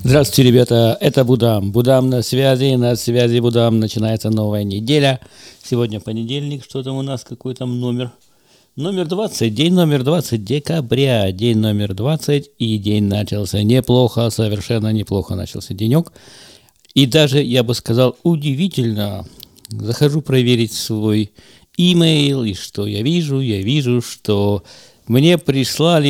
Здравствуйте, ребята, это Будам. Будам на связи Будам. Начинается новая неделя. Сегодня понедельник, что там у нас, какой там номер? Номер 20, день номер 20 декабря, день номер 20, и день начался неплохо, совершенно неплохо начался денек. И даже, я бы сказал, удивительно, захожу проверить свой имейл, и что я вижу? Я вижу, что мне прислали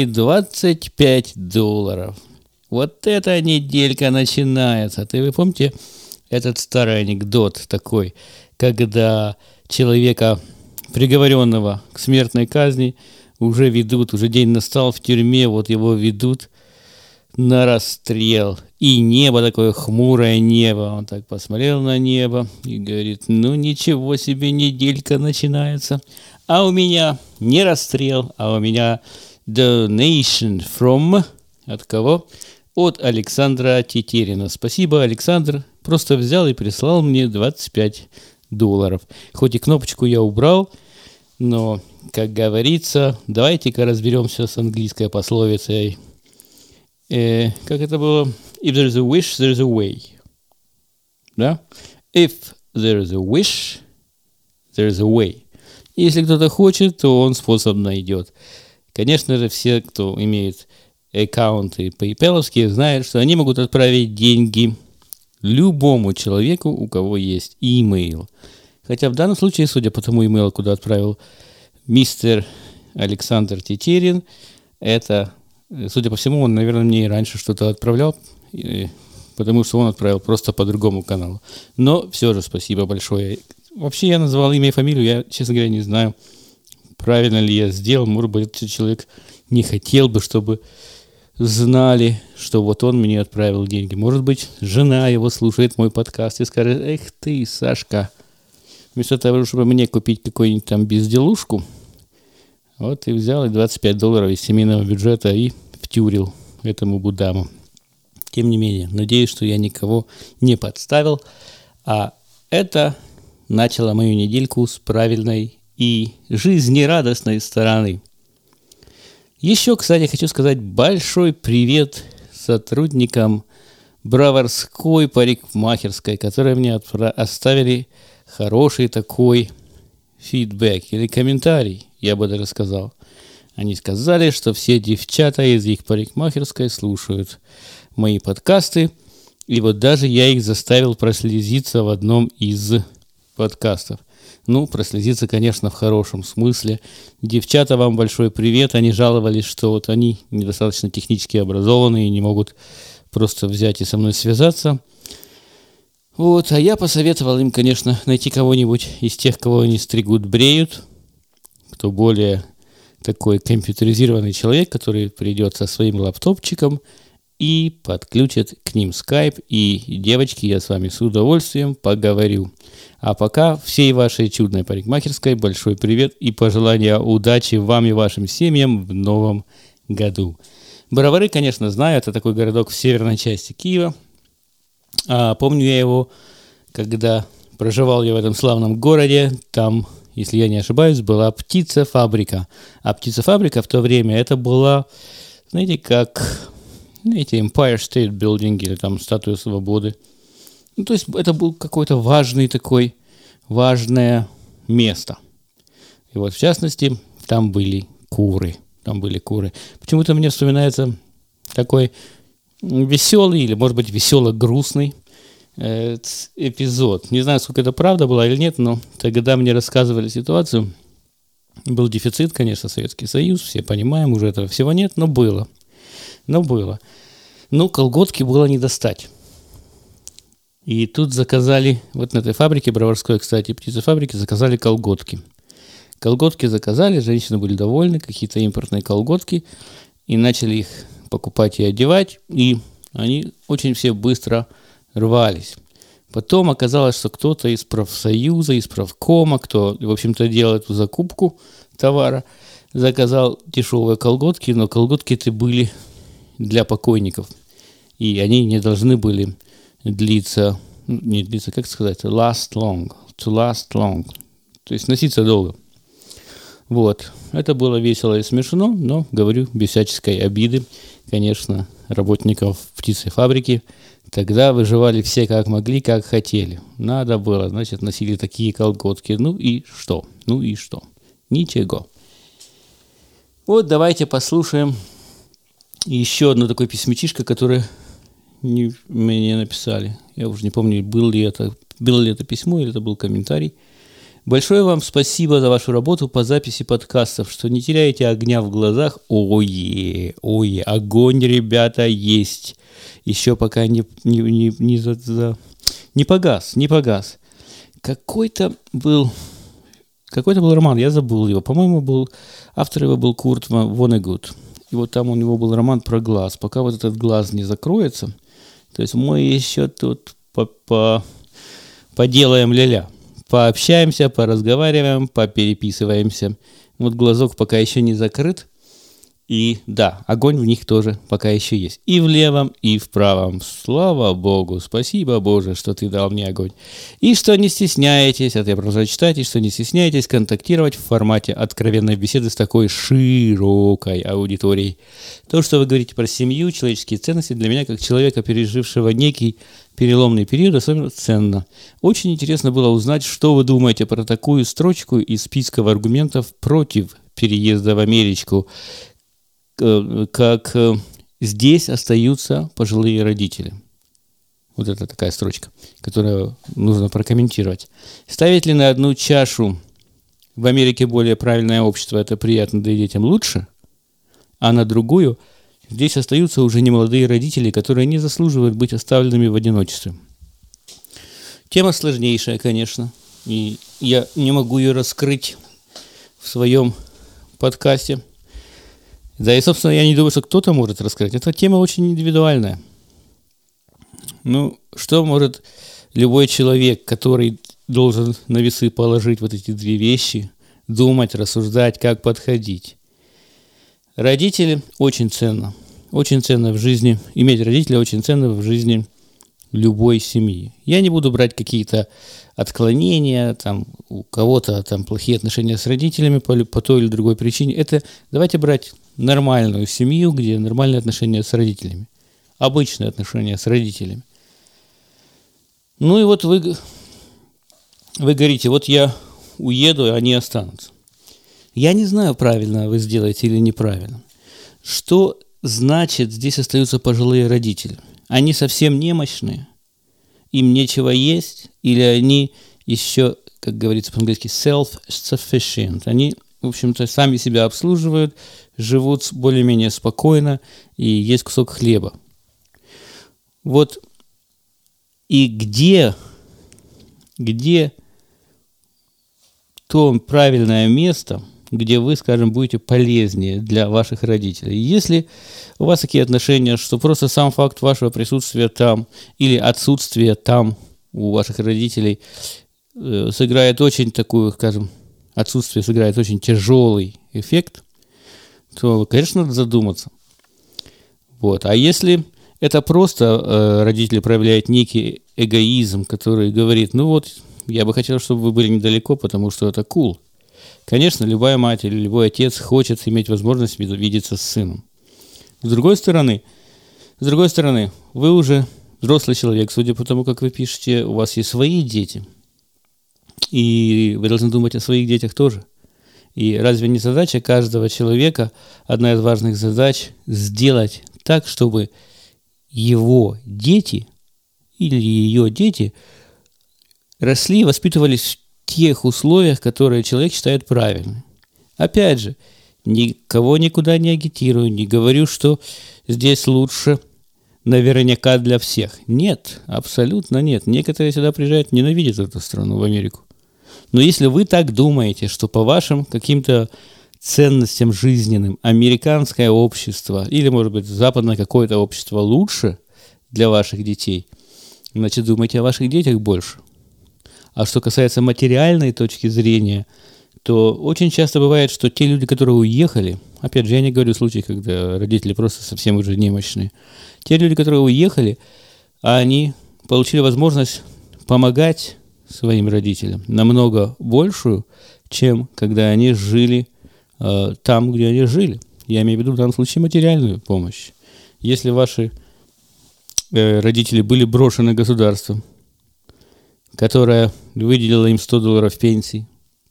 $25. Вот эта неделька начинается. Вы помните этот старый анекдот такой, когда человека, приговоренного к смертной казни, уже ведут, уже день настал в тюрьме, вот его ведут на расстрел. И небо такое, хмурое небо. Он так посмотрел на небо и говорит: ну ничего себе, неделька начинается. А у меня не расстрел, а у меня donation from... От кого? От Александра Тетерина. Спасибо, Александр. Просто взял и прислал мне $25. Хоть и кнопочку я убрал, но, как говорится, давайте-ка разберемся с английской пословицей. Как это было? If there's a wish, there's a way. Да? If there's a wish, there's a way. Если кто-то хочет, то он способ найдет. Конечно же, все, кто имеет аккаунты PayPal-овские, знают, что они могут отправить деньги любому человеку, у кого есть имейл. Хотя в данном случае, судя по тому имейлу, куда отправил мистер Александр Тетерин, это, судя по всему, он, наверное, мне и раньше что-то отправлял, потому что он отправил просто по другому каналу. Но все же спасибо большое. Вообще я назвал имя и фамилию, я, честно говоря, не знаю, правильно ли я сделал. Может быть, этот человек не хотел бы, чтобы знали, что вот он мне отправил деньги. Может быть, жена его слушает мой подкаст и скажет: эх ты, Сашка, вместо того, чтобы мне купить какую-нибудь там безделушку, вот и взял и $25 из семейного бюджета и втюрил этому Будаму. Тем не менее, надеюсь, что я никого не подставил, а это начало мою недельку с правильной и жизнерадостной стороны. Еще, кстати, хочу сказать большой привет сотрудникам Броварской парикмахерской, которые мне оставили хороший такой фидбэк или комментарий, я бы даже сказал. Они сказали, что все девчата из их парикмахерской слушают мои подкасты, и вот даже я их заставил прослезиться в одном из подкастов. Ну, прослезиться, конечно, в хорошем смысле. Девчата, вам большой привет. Они жаловались, что вот они недостаточно технически образованы и не могут просто взять и со мной связаться. Вот, а я посоветовал им, конечно, найти кого-нибудь из тех, кого они стригут, бреют, кто более такой компьютеризированный человек, который придет со своим лаптопчиком и подключит к ним скайп. И, девочки, я с вами с удовольствием поговорю. А пока всей вашей чудной парикмахерской большой привет и пожелания удачи вам и вашим семьям в новом году. Бровары, конечно, знаю, это такой городок в северной части Киева. Помню я его, когда проживал я в этом славном городе. Там, если я не ошибаюсь, была птицефабрика. А птицефабрика в то время это была, знаете, как Empire State Building или там Статуя Свободы. Ну, то есть это был какой-то важное место. И вот, в частности, там были куры. Почему-то мне вспоминается такой веселый или, может быть, весело-грустный эпизод. Не знаю, сколько это правда было или нет, но тогда мне рассказывали ситуацию. Был дефицит, конечно, Советский Союз, все понимаем, уже этого всего нет, но было. Ну, колготки было не достать. И тут заказали, вот на этой фабрике, Броварской, кстати, птицефабрике, заказали колготки. Колготки заказали, женщины были довольны, какие-то импортные колготки, и начали их покупать и одевать, и они очень все быстро рвались. Потом оказалось, что кто-то из профсоюза, из правкома, кто, в общем-то, делал эту закупку товара, заказал дешевые колготки, но колготки-то были для покойников, и они не должны были last long, то есть носиться долго. Вот, это было весело и смешно, но, говорю, без всяческой обиды. конечно, работников птицефабрики. Тогда выживали все как могли, как хотели. Надо было, значит, носили такие колготки. Ну и что? Ну и что? Ничего. Вот давайте послушаем еще одно такое письмечишко, которое мне написали. Я уже не помню, было ли это письмо или это был комментарий. Большое вам спасибо за вашу работу по записи подкастов, что не теряете огня в глазах. Ой, огонь, ребята, есть. Еще пока не погас. Какой-то был роман, я забыл его. По-моему, автор его был Курт Воннегут. И вот там у него был роман про глаз. Пока вот этот глаз не закроется, то есть мы еще тут поделаем ля-ля. Пообщаемся, поразговариваем, попереписываемся. Вот глазок пока еще не закрыт. И да, огонь в них тоже пока еще есть. И в левом, и в правом. Слава Богу, спасибо, Боже, что ты дал мне огонь. И что не стесняетесь, это я продолжаю читать, и что не стесняетесь контактировать в формате откровенной беседы с такой широкой аудиторией. То, что вы говорите про семью, человеческие ценности, для меня, как человека, пережившего некий переломный период, особенно ценно. Очень интересно было узнать, что вы думаете про такую строчку из списка аргументов против переезда в Америку, как здесь остаются пожилые родители. Вот это такая строчка, которую нужно прокомментировать. Ставить ли на одну чашу в Америке более правильное общество, это приятно, да и детям лучше, а на другую здесь остаются уже немолодые родители, которые не заслуживают быть оставленными в одиночестве. Тема сложнейшая, конечно, и я не могу ее раскрыть в своем подкасте. Да и, собственно, я не думаю, что кто-то может раскрыть. Эта тема очень индивидуальная. Ну, что может любой человек, который должен на весы положить вот эти две вещи, думать, рассуждать, как подходить? Родители очень ценно. Очень ценно в жизни. Иметь родителей очень ценно в жизни любой семьи. Я не буду брать какие-то отклонения, там, у кого-то там плохие отношения с родителями по той или другой причине. Это давайте брать нормальную семью, где нормальные отношения с родителями. Обычные отношения с родителями. Ну и вот вы говорите, вот я уеду, и они останутся. Я не знаю, правильно вы сделаете или неправильно. Что значит, здесь остаются пожилые родители? Они совсем немощные, им нечего есть, или они еще, как говорится по-английски, self-sufficient. Они, в общем-то, сами себя обслуживают, живут более-менее спокойно, и есть кусок хлеба. Вот и где то правильное место, где вы, скажем, будете полезнее для ваших родителей. Если у вас такие отношения, что просто сам факт вашего присутствия там или отсутствия там у ваших родителей сыграет очень такую, скажем, отсутствие сыграет очень тяжелый эффект, то, конечно, надо задуматься. Вот. А если это просто родители проявляют некий эгоизм, который говорит, ну вот, я бы хотел, чтобы вы были недалеко, потому что это cool. Конечно, любая мать или любой отец хочет иметь возможность видеться с сыном. С другой стороны, вы уже взрослый человек, судя по тому, как вы пишете, у вас есть свои дети. И вы должны думать о своих детях тоже. И разве не задача каждого человека, одна из важных задач, сделать так, чтобы его дети или ее дети росли и воспитывались в тех условиях, которые человек считает правильными. Опять же, никого никуда не агитирую, не говорю, что здесь лучше наверняка для всех. Нет, абсолютно нет. Некоторые сюда приезжают, ненавидят эту страну, в Америку. Но если вы так думаете, что по вашим каким-то ценностям жизненным американское общество или, может быть, западное какое-то общество лучше для ваших детей, значит, думайте о ваших детях больше. А что касается материальной точки зрения, то очень часто бывает, что те люди, которые уехали, опять же, я не говорю случаи, когда родители просто совсем уже немощные, те люди, которые уехали, они получили возможность помогать своим родителям намного большую, чем когда они жили там, где они жили. Я имею в виду в данном случае материальную помощь. Если ваши родители были брошены государством, которое выделило им $100 пенсии,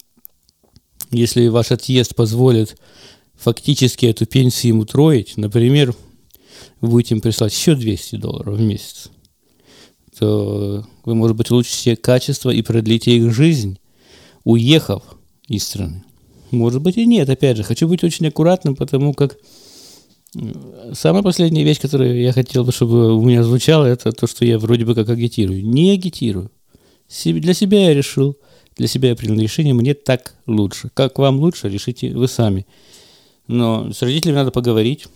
если ваш отъезд позволит фактически эту пенсию им утроить, например, вы будете им прислать еще $200 в месяц, то вы, может быть, улучшите качество и продлите их жизнь, уехав из страны. Может быть и нет, опять же, хочу быть очень аккуратным, потому как самая последняя вещь, которую я хотел бы, чтобы у меня звучала, это то, что я вроде бы как агитирую. Не агитирую. Для себя я решил, для себя я принял решение, мне так лучше. Как вам лучше, решите вы сами. Но с родителями надо поговорить.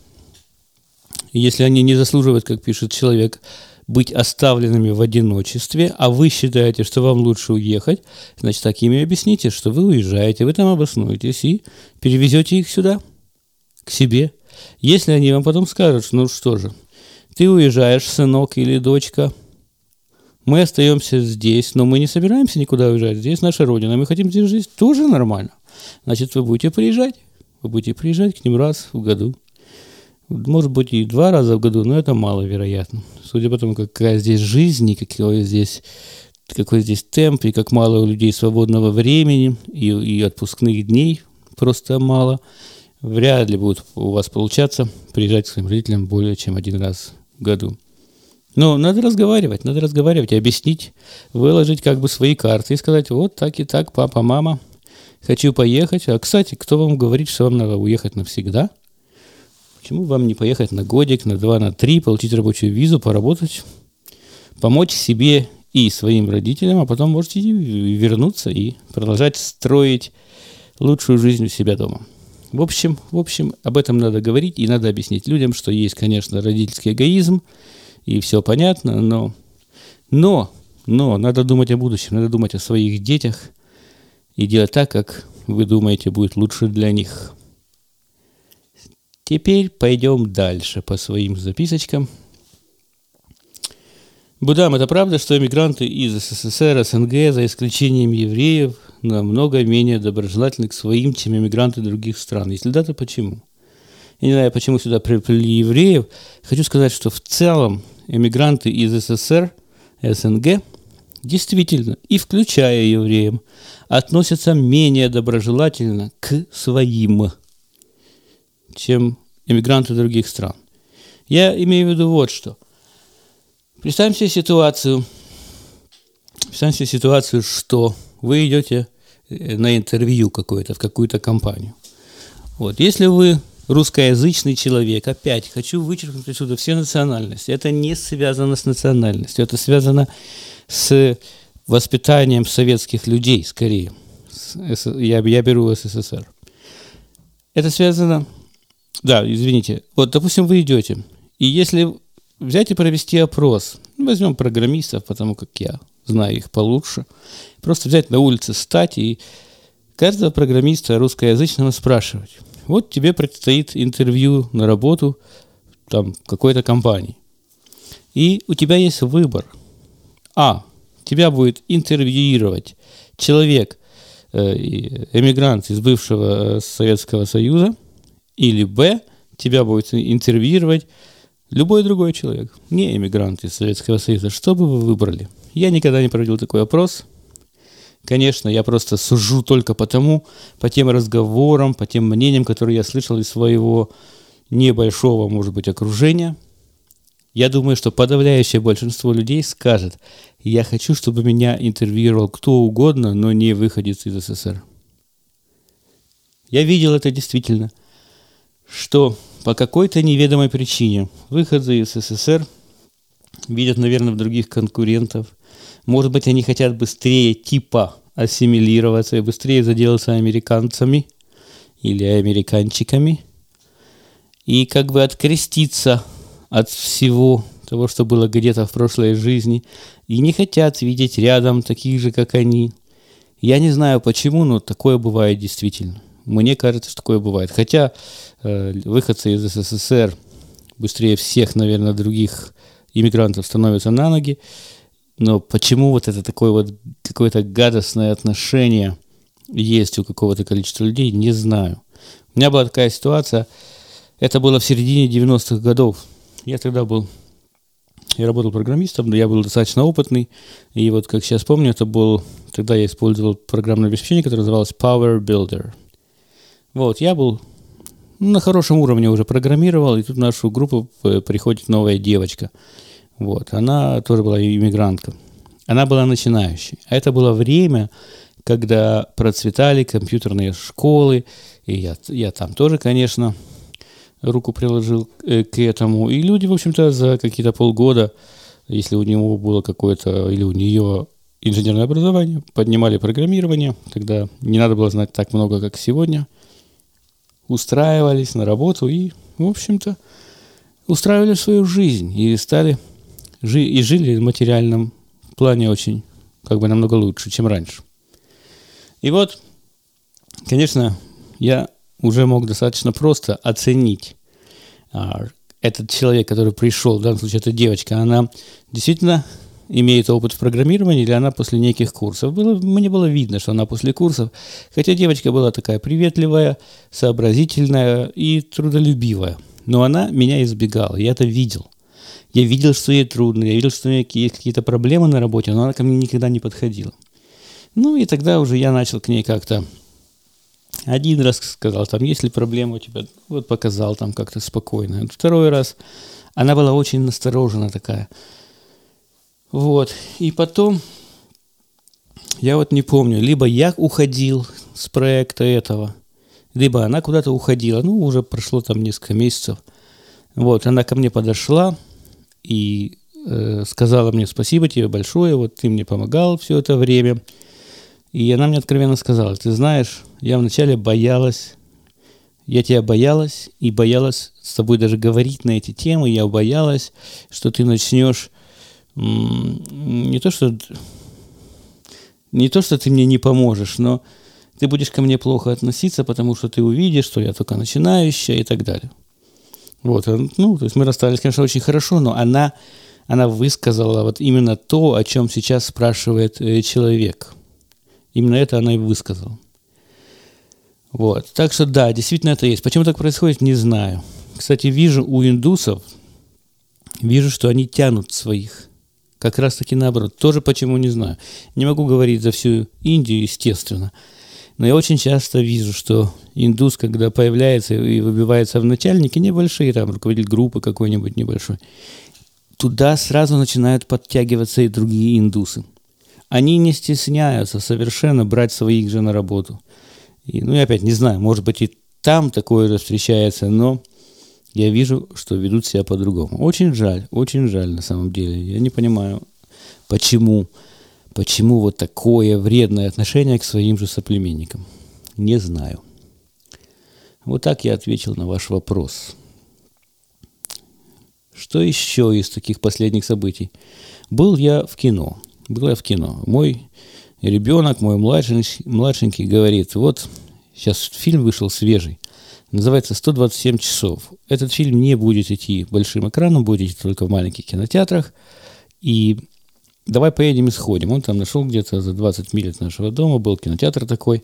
Если они не заслуживают, как пишет человек, быть оставленными в одиночестве, а вы считаете, что вам лучше уехать, значит, так им и объясните, что вы уезжаете, вы там обоснуетесь и перевезете их сюда, к себе. Если они вам потом скажут, ну что же, ты уезжаешь, сынок или дочка, мы остаемся здесь, но мы не собираемся никуда уезжать, здесь наша родина, мы хотим здесь жить, тоже нормально. Значит, вы будете приезжать к ним раз в году. Может быть, и 2 раза в году, но это маловероятно. Судя по тому, какая здесь жизнь, и какой здесь темп, и как мало у людей свободного времени, и отпускных дней просто мало, вряд ли будет у вас получаться приезжать к своим родителям более чем 1 раз в году. Но надо разговаривать и объяснить, выложить как бы свои карты и сказать, вот так и так, папа, мама, хочу поехать. А, кстати, кто вам говорит, что вам надо уехать навсегда? Почему вам не поехать на годик, на 2, на 3, получить рабочую визу, поработать, помочь себе и своим родителям, а потом можете вернуться и продолжать строить лучшую жизнь у себя дома. В общем, об этом надо говорить и надо объяснить людям, что есть, конечно, родительский эгоизм, и все понятно, но надо думать о будущем, надо думать о своих детях и делать так, как вы думаете будет лучше для них. Теперь пойдем дальше по своим записочкам. Будам, это правда, что эмигранты из СССР, СНГ, за исключением евреев, намного менее доброжелательны к своим, чем эмигранты других стран? Если да, то почему? Я не знаю, почему сюда приплели евреев. Хочу сказать, что в целом эмигранты из СССР, СНГ, действительно, и включая евреев, относятся менее доброжелательно к своим, чем эмигранты других стран. Я имею в виду вот что. Представьте себе ситуацию, что вы идете на интервью какое-то в какую-то компанию. Вот. Если вы русскоязычный человек, опять хочу вычеркнуть отсюда все национальности. Это не связано с национальностью, это связано с воспитанием советских людей, скорее. Я беру СССР. Это связано... Да, извините. Вот, допустим, вы идете, и если взять и провести опрос, возьмем программистов, потому как я знаю их получше, просто взять на улице стать и каждого программиста русскоязычного спрашивать. Вот тебе предстоит интервью на работу там какой-то компании. И у тебя есть выбор. А. Тебя будет интервьюировать человек, эмигрант из бывшего Советского Союза, или Б. Тебя будет интервьюировать любой другой человек, не эмигрант из Советского Союза. Что бы вы выбрали? Я никогда не проводил такой опрос. Конечно, я просто сужу только по тем разговорам, по тем мнениям, которые я слышал из своего небольшого, может быть, окружения. Я думаю, что подавляющее большинство людей скажет, я хочу, чтобы меня интервьюировал кто угодно, но не выходец из СССР. Я видел это действительно, что по какой-то неведомой причине выходцы из СССР видят, наверное, в других конкурентов. Может быть, они хотят быстрее ассимилироваться и быстрее заделаться американцами или американчиками и как бы откреститься от всего того, что было где-то в прошлой жизни, и не хотят видеть рядом таких же, как они. Я не знаю почему, но такое бывает действительно. Мне кажется, что такое бывает. Хотя выходцы из СССР быстрее всех, наверное, других иммигрантов становятся на ноги. Но почему вот это такое вот какое-то гадостное отношение есть у какого-то количества людей, не знаю. У меня была такая ситуация, это было в середине 90-х годов. я работал программистом, я был достаточно опытный, и вот как сейчас помню, тогда я использовал программное обеспечение, которое называлось Power Builder. Вот, я был на хорошем уровне уже программировал, и тут в нашу группу приходит новая девочка. Вот, она тоже была иммигрантка. Она была начинающей. А это было время, когда процветали компьютерные школы, и я там тоже, конечно, руку приложил к этому. И люди, в общем-то, за какие-то полгода, если у него было какое-то, или у нее инженерное образование, поднимали программирование, тогда не надо было знать так много, как сегодня, устраивались на работу и, в общем-то, устраивали свою жизнь и жили в материальном плане очень, намного лучше, чем раньше. И вот, конечно, я уже мог достаточно просто оценить этот человек, который пришел, в данном случае эта девочка, она действительно имеет опыт в программировании, или она после неких курсов. Мне было видно, что она после курсов, хотя девочка была такая приветливая, сообразительная и трудолюбивая, но она меня избегала, я это видел. Я видел, что ей трудно, я видел, что у нее есть какие-то проблемы на работе, но она ко мне никогда не подходила. Ну и тогда уже я начал к ней как-то один раз сказал, там, есть ли проблема у тебя, вот показал там как-то спокойно. Второй раз она была очень насторожена такая. Вот, и потом, я вот не помню, либо я уходил с проекта этого, либо она куда-то уходила, уже прошло там несколько месяцев. Вот, она ко мне подошла и сказала мне: спасибо тебе большое, вот ты мне помогал все это время. И она мне откровенно сказала: ты знаешь, я вначале боялась, я тебя боялась, и боялась с тобой даже говорить на эти темы, я боялась, что ты начнешь не то, что ты мне не поможешь, но ты будешь ко мне плохо относиться, потому что ты увидишь, что я только начинающая и так далее. Вот, то есть мы расстались, конечно, очень хорошо, но она высказала вот именно то, о чем сейчас спрашивает человек. Именно это она и высказала. Вот, так что да, действительно это есть. Почему так происходит, не знаю. Кстати, вижу у индусов, что они тянут своих. Как раз таки наоборот. Тоже почему, не знаю. Не могу говорить за всю Индию, естественно. Но я очень часто вижу, что индус, когда появляется и выбивается в начальники, небольшие, там, руководитель группы какой-нибудь небольшой, туда сразу начинают подтягиваться и другие индусы. Они не стесняются совершенно брать своих же на работу. И, я опять не знаю, может быть и там такое же встречается, но я вижу, что ведут себя по-другому. Очень жаль на самом деле. Я не понимаю, почему вот такое вредное отношение к своим же соплеменникам. Не знаю. Вот так я ответил на ваш вопрос. Что еще из таких последних событий? Был я в кино. Мой ребенок, мой младшенький говорит: вот сейчас фильм вышел свежий. Называется «127 часов». Этот фильм не будет идти большим экраном, будет идти только в маленьких кинотеатрах. И давай поедем и сходим. Он там нашел где-то за 20 миль от нашего дома, был кинотеатр такой,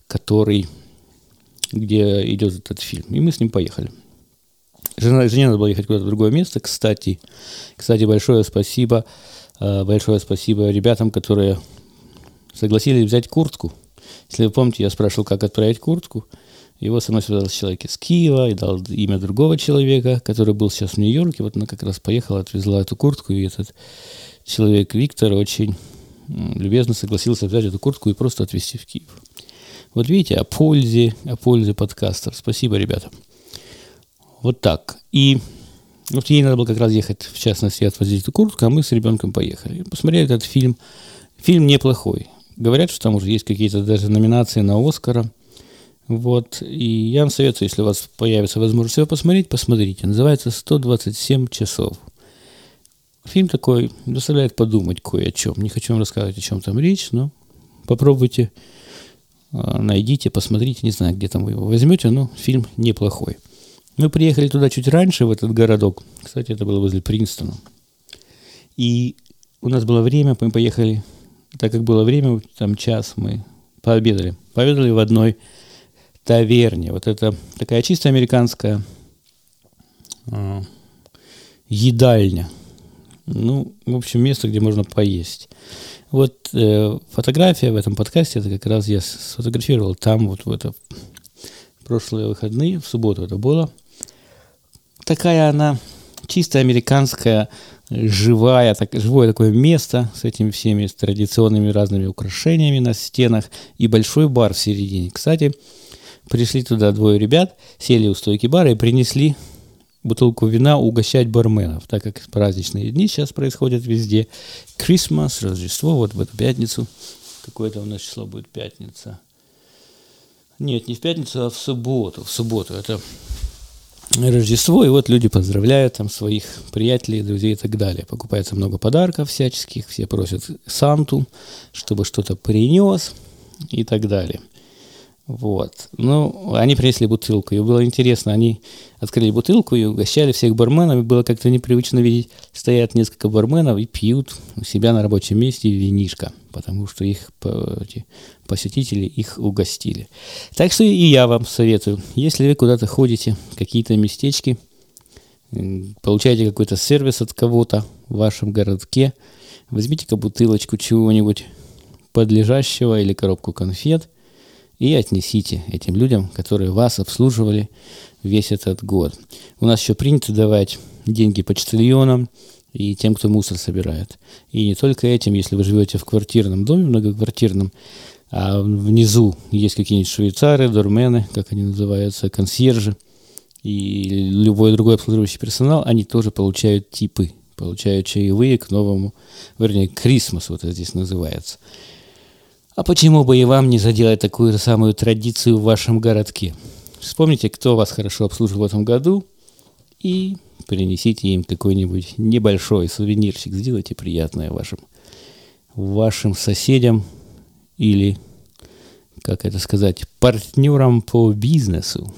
где идет этот фильм. И мы с ним поехали. Жене надо было ехать куда-то в другое место. Кстати, большое спасибо ребятам, которые согласились взять куртку. Если вы помните, я спрашивал, как отправить куртку. Его со мной связался человек из Киева и дал имя другого человека, который был сейчас в Нью-Йорке. Вот она как раз поехала, отвезла эту куртку, и этот человек Виктор очень любезно согласился взять эту куртку и просто отвезти в Киев. Вот видите, о пользе подкастов. Спасибо, ребята. Вот так. И вот ей надо было как раз ехать, в частности, отвозить эту куртку, а мы с ребенком поехали. Посмотрели этот фильм. Фильм неплохой. Говорят, что там уже есть какие-то даже номинации на Оскара. Вот. И я вам советую, если у вас появится возможность его посмотреть, посмотрите. Называется «127 часов». Фильм такой заставляет подумать кое о чем. Не хочу вам рассказывать, о чем там речь, но попробуйте, найдите, посмотрите. Не знаю, где там вы его возьмете, но фильм неплохой. Мы приехали туда чуть раньше, в этот городок. Кстати, это было возле Принстона. И у нас было время, мы поехали. Так как было время, там час, мы пообедали. Пообедали в одной таверне. Вот это такая чисто американская едальня. Ну, в общем, место, где можно поесть. Вот фотография в этом подкасте, это как раз я сфотографировал там вот в это прошлые выходные, в субботу это было. Такая она чисто американская, живое такое место с этими всеми с традиционными разными украшениями на стенах и большой бар в середине. Кстати, пришли туда двое ребят, сели у стойки бара и принесли бутылку вина угощать барменов, так как праздничные дни сейчас происходят везде. Крисмас, Рождество, вот в эту пятницу. Какое-то у нас число будет пятница. Нет, не в пятницу, а в субботу. В субботу это Рождество, и вот люди поздравляют там своих приятелей, друзей и так далее. Покупается много подарков всяческих, все просят Санту, чтобы что-то принес и так далее. Вот. Ну, они принесли бутылку, и было интересно, они открыли бутылку и угощали всех барменов, и было как-то непривычно видеть, стоят несколько барменов и пьют у себя на рабочем месте винишко, потому что их посетители их угостили. Так что и я вам советую, если вы куда-то ходите, какие-то местечки, получаете какой-то сервис от кого-то в вашем городке, возьмите-ка бутылочку чего-нибудь подлежащего или коробку конфет, и отнесите этим людям, которые вас обслуживали весь этот год. У нас еще принято давать деньги почтальонам и тем, кто мусор собирает. И не только этим, если вы живете в квартирном доме, многоквартирном, а внизу есть какие-нибудь швейцары, дормены, как они называются, консьержи и любой другой обслуживающий персонал, они тоже получают типы, получают чаевые к новому, вернее, к Крисмасу, вот это здесь называется. А почему бы и вам не заделать такую же самую традицию в вашем городке? Вспомните, кто вас хорошо обслужил в этом году, и принесите им какой-нибудь небольшой сувенирчик. Сделайте приятное вашим соседям или, как это сказать, партнерам по бизнесу.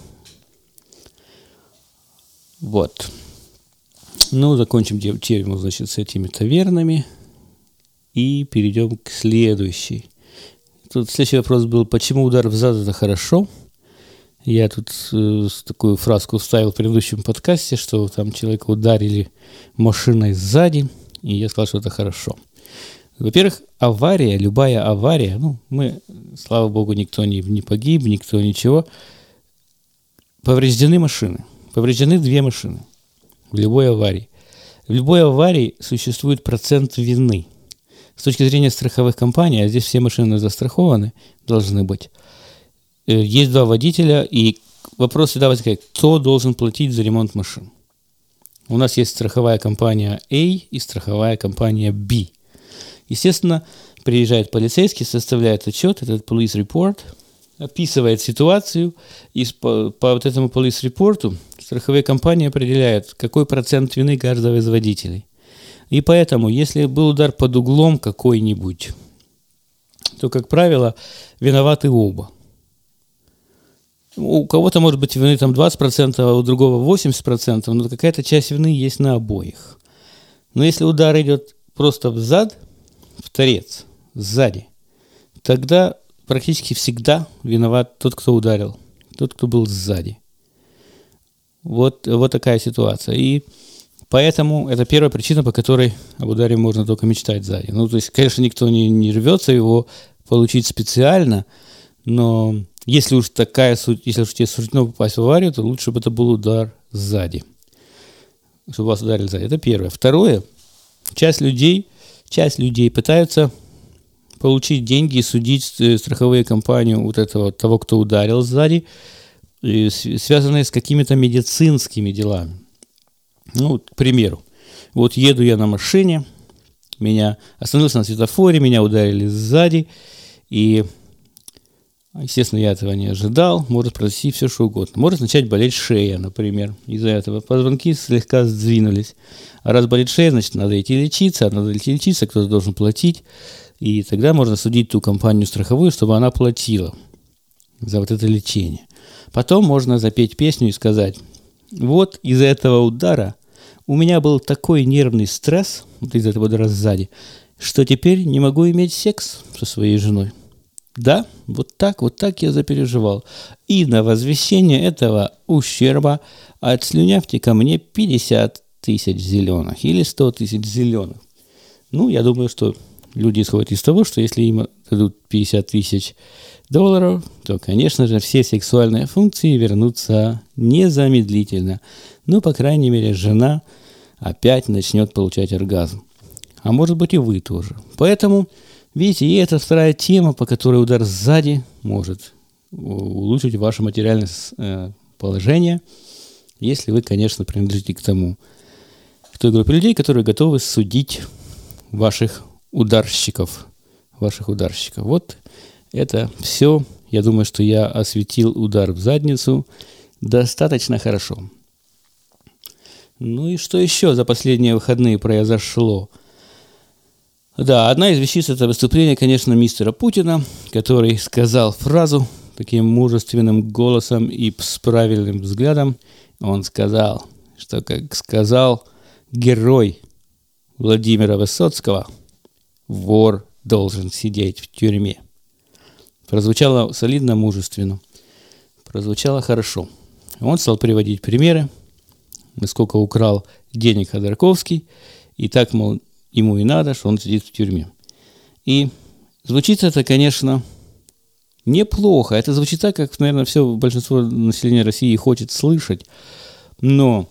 Вот. Ну, закончим тему, значит, с этими тавернами и перейдем к следующей. Тут следующий вопрос был, почему удар в зад – это хорошо? Я тут такую фразку вставил в предыдущем подкасте, что там человека ударили машиной сзади, и я сказал, что это хорошо. Во-первых, авария, любая авария, мы, слава богу, никто не погиб, никто ничего. Повреждены машины, повреждены 2 машины в любой аварии. В любой аварии существует процент вины. С точки зрения страховых компаний, а здесь все машины застрахованы, должны быть. Есть 2 водителя, и вопрос всегда возникает, кто должен платить за ремонт машин. У нас есть страховая компания A и страховая компания B. Естественно, приезжает полицейский, составляет отчет, этот police report, описывает ситуацию, и по вот этому police report страховые компании определяют, какой процент вины каждого из водителей. И поэтому, если был удар под углом какой-нибудь, то, как правило, виноваты оба. У кого-то может быть вины там 20%, а у другого 80%, но какая-то часть вины есть на обоих. Но если удар идет просто взад, в торец, сзади, тогда практически всегда виноват тот, кто ударил, тот, кто был сзади. Вот такая ситуация. И поэтому это первая причина, по которой об ударе можно только мечтать сзади. То есть, конечно, никто не рвется его получить специально, но если уж тебе суждено попасть в аварию, то лучше бы это был удар сзади, чтобы вас ударили сзади. Это первое. Второе, часть людей пытаются получить деньги и судить страховые компании того, кто ударил сзади, связанные с какими-то медицинскими делами. К примеру, вот еду я на машине, меня остановился на светофоре, меня ударили сзади, и, естественно, я этого не ожидал, может произойти все, что угодно. Может начать болеть шея, например, из-за этого. Позвонки слегка сдвинулись. А раз болит шея, значит, надо идти лечиться, кто-то должен платить, и тогда можно судить ту компанию страховую, чтобы она платила за вот это лечение. Потом можно запеть песню и сказать, вот из-за этого удара у меня был такой нервный стресс, вот из-за этого удара сзади, что теперь не могу иметь секс со своей женой. Да, вот так я запереживал. И на возмещение этого ущерба отслюнявьте ко мне 50 тысяч зеленых или 100 тысяч зеленых. Ну, я думаю, что люди исходят из того, что если им дадут 50 тысяч долларов, то, конечно же, все сексуальные функции вернутся незамедлительно. Ну, по крайней мере, жена опять начнет получать оргазм. А может быть и вы тоже. Поэтому, видите, и это вторая тема, по которой удар сзади может улучшить ваше материальное положение, если вы, конечно, принадлежите к той группе людей, которые готовы судить ваших ударщиков. Вот это все. Я думаю, что я осветил удар в задницу достаточно хорошо. Ну и что еще за последние выходные произошло? Да, одна из вещиц – это выступление, конечно, мистера Путина, который сказал фразу таким мужественным голосом и с правильным взглядом. Он сказал, что, как сказал герой Владимира Высоцкого, вор должен сидеть в тюрьме. Прозвучало солидно, мужественно. Прозвучало хорошо. Он стал приводить примеры, насколько украл денег Ходорковский, и так, мол, ему и надо, что он сидит в тюрьме. И звучит это, конечно, неплохо. Это звучит так, как, наверное, все большинство населения России хочет слышать. Но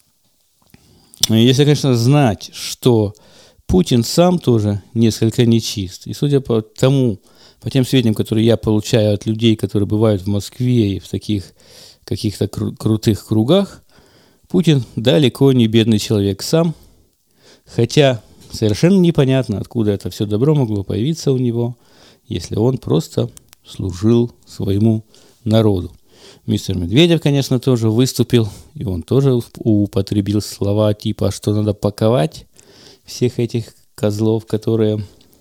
если, конечно, знать, что Путин сам тоже несколько нечист, и судя по тем сведениям, которые я получаю от людей, которые бывают в Москве и в таких каких-то крутых кругах, Путин далеко не бедный человек сам, хотя совершенно непонятно, откуда это все добро могло появиться у него, если он просто служил своему народу. Мистер Медведев, конечно, тоже выступил, и он тоже употребил слова типа, что надо паковать всех этих козлов, которые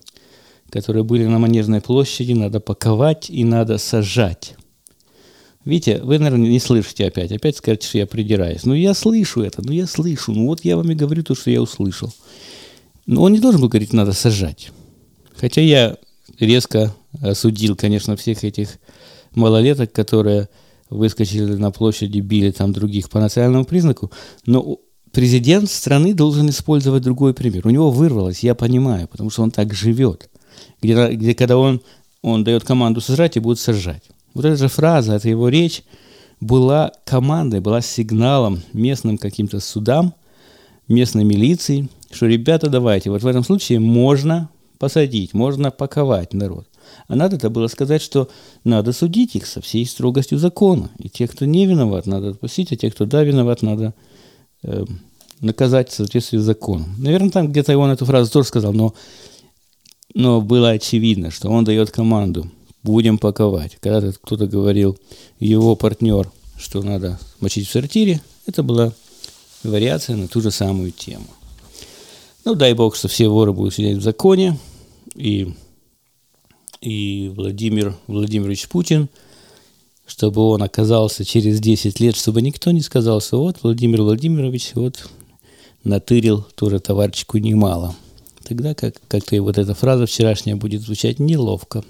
были на Манежной площади, надо паковать и надо сажать. Видите, вы, наверное, не слышите опять скажете, что я придираюсь. Ну, я слышу это, ну, вот я вам и говорю то, что я услышал. Но он не должен был говорить, надо сажать. Хотя я резко осудил, конечно, всех этих малолеток, которые выскочили на площади, били там других по национальному признаку, но президент страны должен использовать другой пример. У него вырвалось, я понимаю, потому что он так живет. Где когда он дает команду сажать и будет сажать. Вот эта же фраза, эта его речь была командой, была сигналом местным каким-то судам, местной милиции, что, ребята, давайте, вот в этом случае можно посадить, можно паковать народ. А надо-то было сказать, что надо судить их со всей строгостью закона. И тех, кто не виноват, надо отпустить, а тех, кто да, виноват, надо наказать в соответствии с законом. Наверное, там где-то он эту фразу тоже сказал, но было очевидно, что он дает команду «будем паковать». Когда кто-то говорил, его партнер, что надо мочить в сортире, это была вариация на ту же самую тему. Ну, дай бог, что все воры будут сидеть в законе, и Владимир Владимирович Путин, чтобы он оказался через 10 лет, чтобы никто не сказал, что вот Владимир Владимирович вот натырил тоже товарчику немало. Тогда как-то и вот эта фраза вчерашняя будет звучать неловко.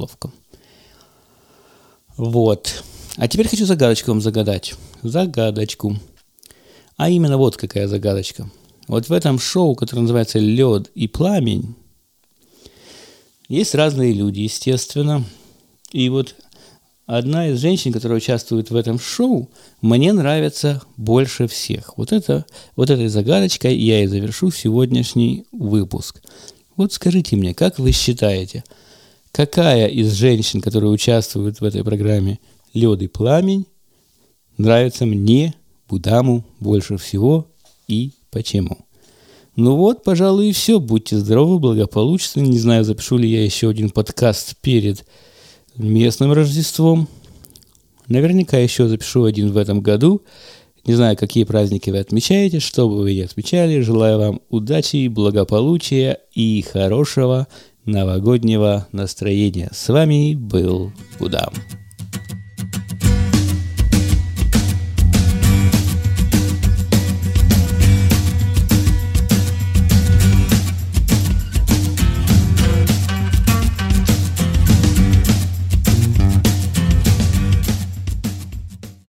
Вот. А теперь хочу загадочку вам загадать. Загадочку. А именно вот какая загадочка. Вот в этом шоу, которое называется «Лед и пламень», есть разные люди, естественно. И вот одна из женщин, которая участвует в этом шоу, мне нравится больше всех. Вот этой загадочкой я и завершу сегодняшний выпуск. Вот скажите мне, как вы считаете, какая из женщин, которые участвуют в этой программе «Лед и пламень», нравится мне, Будаму, больше всего и почему? Ну вот, пожалуй, и все. Будьте здоровы, благополучны. Не знаю, запишу ли я еще один подкаст перед местным Рождеством. Наверняка еще запишу один в этом году. Не знаю, какие праздники вы отмечаете, что бы вы ни отмечали. Желаю вам удачи, благополучия и хорошего новогоднего настроения. С вами был Будам.